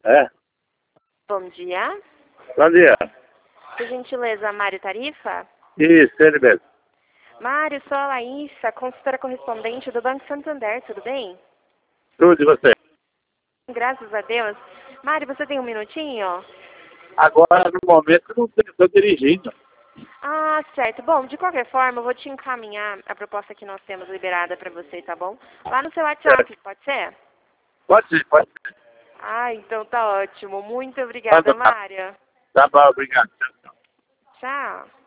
É? Bom dia. Bom dia. Por gentileza, Mário Tarifa? Isso, ele mesmo. Mário, sou a Laísa, consultora correspondente do Banco Santander, tudo bem? Tudo, e você? Graças a Deus. Mário, você tem um minutinho? Agora, no momento, eu não estou dirigindo. Ah, certo. Bom, de qualquer forma, eu vou te encaminhar a proposta que nós temos liberada para você, tá bom? Lá no seu WhatsApp, pode ser? Pode ser, pode ser. Ah, então tá ótimo. Muito obrigada, Mário. Tá bom, obrigado. Tchau, tchau. Tchau.